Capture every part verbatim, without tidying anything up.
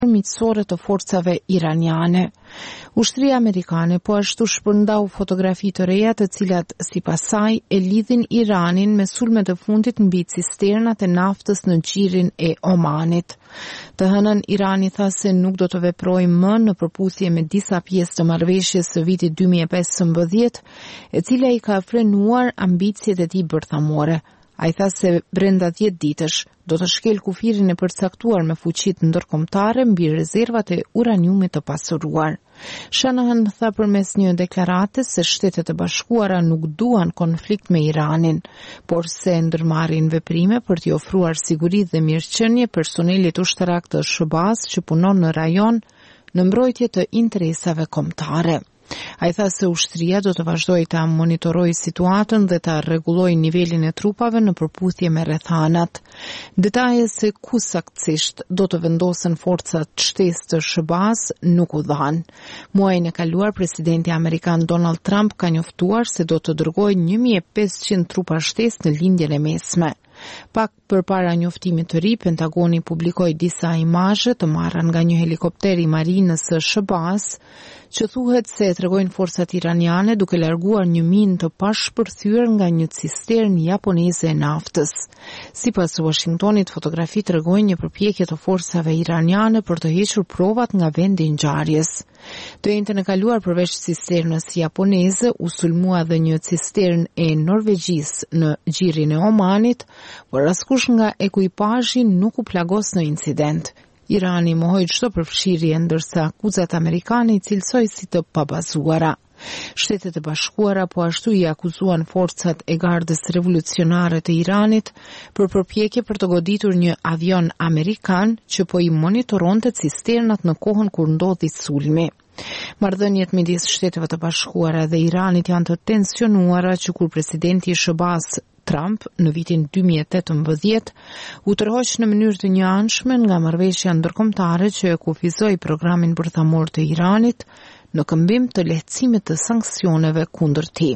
miqësore të forcave iraniane. Ushtria amerikane po ashtu shpërndau fotografi të reja të cilat sipas saj e lidhin Iranin me sulmet e fundit mbi cisternat e naftës në gjirin e Omanit. Të hënën Irani tha se nuk do të veprojë më në përputhje me disa pjesë të marrëveshjes së vitit dy mijë e pesëmbëdhjetë, e cila i ka frenuar ambicjet e tij bërthamore. Ai tha se brenda dhjetë ditësh do të shkel kufirin e përcaktuar me fuqitë ndërkombëtare mbi rezervat e uraniumit të pasuruar. Shanahan tha përmes një deklarate se Shtetet e Bashkuara nuk duan konflikt me Iranin, por se ndërmarrin veprime për t'i ofruar siguri dhe mirëqenie personelit ushtarak të S B A-s që punon në rajon në mbrojtje të interesave kombëtare. Ai tha se ushtria do të vazhdojë ta monitorojë situatën dhe ta rregullojë nivelin e trupave në përputhje me rrethanat. Detaje se ku saktësisht do të vendosen forcat shtesë të S B A-s nuk u dhanë. Muajin e kaluar presidenti amerikan Donald Trump ka njoftuar se do të dërgojë një mijë e pesëqind trupa shtesë në lindjen e mesme. Pak përpara njoftimit të ri, Pentagoni publikoi disa imazhe të marra nga një helikopter i marinës së S B A-s, që thuhet se tregojnë forcat iraniane duke larguar një minë të pashpërthyer nga një cisternë japoneze e naftës. Sipas Washingtonit, fotografitë tregojnë një përpjekje të forcave iraniane për të hequr provat nga vendi i ngjarjes. Të njëjtën e kaluar, përveç cisternës japoneze, u sulmua edhe një cisternë e Norvegjisë në gjirin e Omanit, por askush nga ekuipazhi nuk u plagos në incident. Irani mohoi çdo përfshirje, ndërsa akuzat amerikane i cilësoi si të pabazuara. Shtetet e Bashkuara po ashtu i akuzuan forcat e Gardës Revolucionare të Iranit për përpjekje për të goditur një avion amerikan që po i monitoronte cisternat në kohën kur ndodhi sulmi. Marrëdhëniet midis Shteteve të Bashkuara dhe Iranit janë të tensionuara që kur presidenti i S B A-s Trump në vitin dy mijë e tetëmbëdhjetë u tërhoq në mënyrë të njëanshme nga marrëveshja ndërkombëtare që e kufizoi programin bërthamor të Iranit në këmbim të lehtësimit të sanksioneve kundër tij.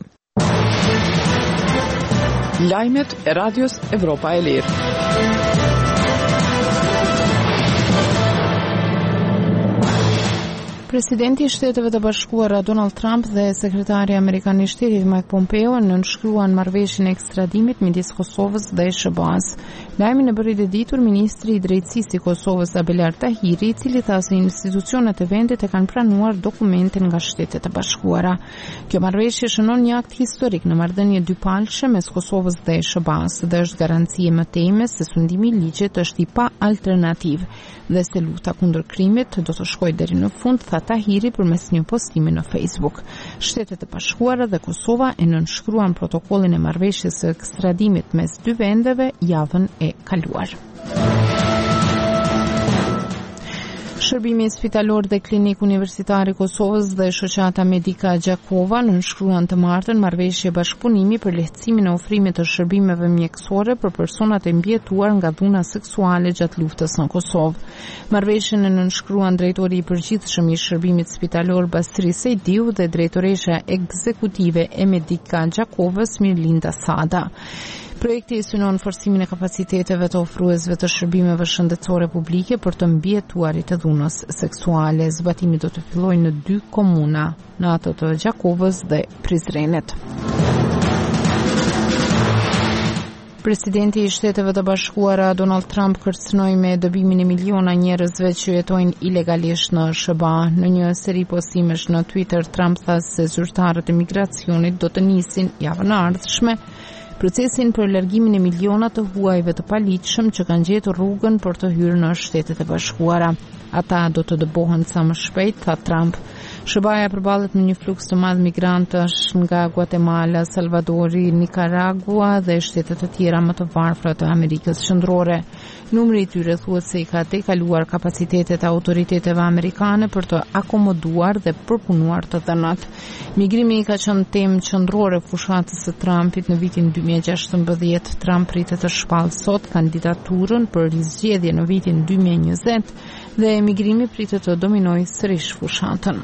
Lajmet e Radios Evropa e Lirë. Presidenti i Shteteve të Bashkuara Donald Trump dhe sekretari amerikan i Shtetit Mike Pompeo nënshkruan marrëveshjen e ekstradimit midis Kosovës dhe S B A-s. Lajmin e bëri të ditur ministri i drejtësisë i Kosovës Abelar Tahiri, i cili tha se institucionet e vendit e kanë pranuar dokumentin nga Shtetet e Bashkuara. Kjo marrëveshje shënon një akt historik në marrëdhënie dypalëshe mes Kosovës dhe S B A-s dhe është garanci e mëtejme se sundimi i ligjit është i pa alternativë dhe se luta kundër krimit do të shkojë deri në fund, tha Tahiri përmes një postimi në Facebook. Shtetet e Bashkuara dhe Kosova e nënshkruan protokollin e marrëveshjes së ekstradimit mes dy vendeve javën e kaluar. Shërbimi spitalor dhe klinik universitar i Kosovës dhe shoqata Medica Gjakova nënshkruan të martën marrëveshje bashkëpunimi për lehtësimin e ofrimit të shërbimeve mjekësore për personat e mbijetuar nga dhuna seksuale gjatë luftës në Kosovë. Marrëveshjen e nënshkruan drejtori i përgjithshëm i shërbimit spitalor Basri Sejdiu dhe drejtoresha ekzekutive e Medica Gjakovës Mirlinda Sada. Projekti synon forcimin e kapaciteteve të ofruesve të shërbimeve shëndetësore publike për të mbijetuarit të dhunës seksuale. Zbatimi do të fillojë në dy komuna, në ato të Gjakovës dhe Prizrenit. Presidenti i Shteteve të Bashkuara Donald Trump kërcënoi me dëbimin e miliona njerëzve që jetojnë ilegalisht në S B A. Në një seri postimesh në Twitter, Trump tha se zyrtarët e migracionit do të nisin javën e ardhshme procesin për largimin e miliona të huajve të paligjshëm që kanë gjetur rrugën për të hyrë në Shtetet e Bashkuara. Ata do të dëbohen sa më shpejt, tha Trump. S B A-ja përballet me një fluks të madh migrantësh nga Guatemala, Salvadori, Nicaragua dhe shtete të tjera më të varfra të Amerikës Qendrore. Numri i tyre thuhet se i ka tejkaluar kapacitetet e autoriteteve amerikane për të akomoduar dhe përpunuar të dhënat. Migrimi ka qenë temë qendrore fushatës së Trumpit në vitin dy mijë e gjashtëmbëdhjetë. Trump pritet të shpallë sot kandidaturën për rizgjedhje në vitin dy mijë e njëzet dhe emigrimi pritet të dominojë sërish fushatën.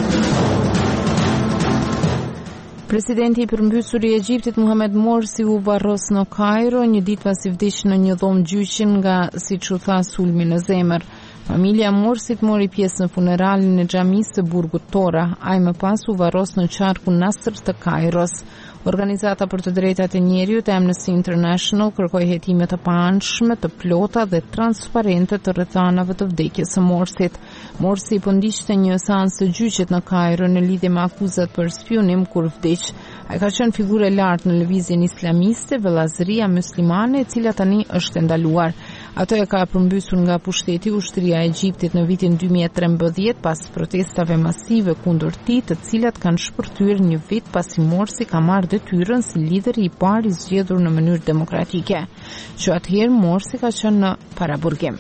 Presidenti i përmbysur i Egjiptit Mohamed Morsi u varros në Kairo një ditë pasi vdiq në një dhomë gjyqin nga, siç u tha, sulmi në zemër. Familja Morsit mori pjesë në funeralin e xhamisë së burgut Tora, ai më pas u varros në qarkun Nasr të Kairos. Organizata për të drejtat e njeriut e Amnesty International kërkoi hetime të paanshme, të plota dhe transparente të rrethanave të vdekjes së Morsit. Morsi po ndiqte një seancë të gjyqit në Kairo në lidhje me akuzat për spionim kur vdiq. Ai ka qenë figurë e lartë në lëvizjen islamiste, vëllazëria muslimane, e cila tani është ndaluar. Ato e ka përmbysur nga pushteti ushtria e Egjiptit në vitin dy mijë e trembëdhjetë pas protestave masive kundër tij, të cilat kanë shpërthyer një vit pasi Morsi ka marrë detyrën si lideri i parë i zgjedhur në mënyrë demokratike. Që atëherë Morsi ka qenë në paraburgim.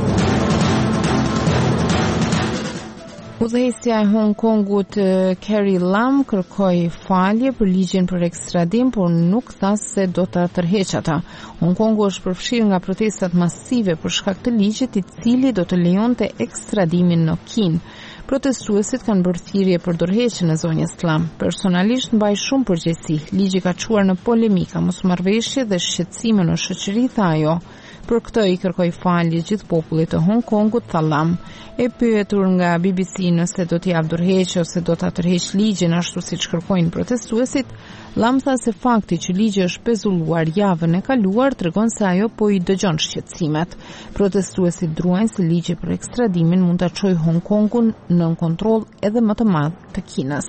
Udhëheqësja e Hong Kongut Carrie Lam kërkoi falje për ligjin për ekstradim, por nuk tha se do ta tërheqë ata. Hong Kongu është përfshirë nga protestat masive për shkak të ligjit i cili do të lejonte ekstradimin në Kinë. Protestuesit kanë bërë thirrje për dorëheqjen e zonjës Lam. Personalisht mbaj shumë përgjegjësi. Ligji ka çuar në polemika, mosmarrëveshje dhe shqetësime në shoqëri, tha ajo. Për këtë i kërkoi falje gjithë popullit të Hong Kongut, tha Lam. E pyetur nga B B C nëse do t'i jap dorëheqje ose do ta tërheqë ligjin ashtu siç kërkojnë protestuesit, Lam tha se fakti që ligji është pezulluar javën e kaluar tregon se ajo po i dëgjon shqetësimet. Protestuesit druajnë se ligji për ekstradimin mund ta çojë Hong Kongun nën kontroll edhe më të madh të Kinës.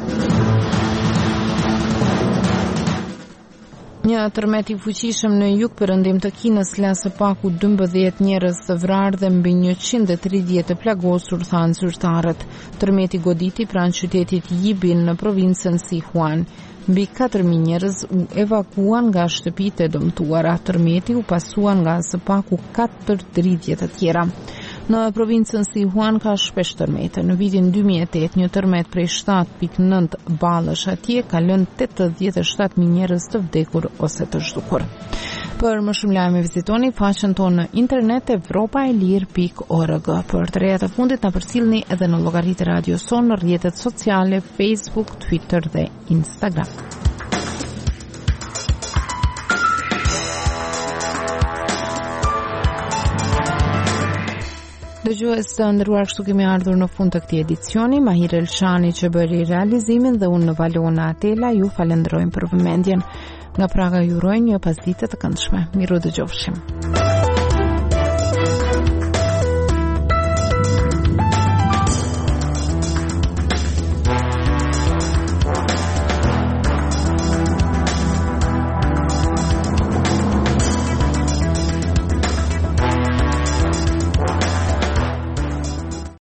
Një tërmet i fuqishëm në jugperëndim të Kinës la së paku dymbëdhjetë njerëz të vrarë dhe mbi njëqind e tridhjetë të plagosur, thanë zyrtarët. Tërmeti goditi pranë qytetit Yibin në provincën Sichuan. Mbi katër mijë njerëz u evakuan nga shtëpitë e dëmtuara. Tërmeti u pasua nga së paku katër tridhjetë të tjera. Në provincën Sichuan ka shpesh tërmete. Në vitin dy mijë e tetë një tërmet prej shtatë pikë nëntë ballësh atje ka lënë tetëdhjetë e shtatë mijë njerëz të vdekur ose të zhdukur. Për më shumë lajme vizitoni faqen tonë në internet evropaelir pikë org. Për të reja të fundit na përcjellni edhe në llogaritë Radio Son në rrjetet sociale Facebook, Twitter dhe Instagram. Dëgjues të nderuar, kështu kemi ardhur në fund të këtij edicioni. Mahir Elshani që bëri realizimin dhe unë në Valona Atela ju falenderojmë për vëmendjen. Nga Praga ju uroj një pasditë të këndshme. Miru dëgjofshim.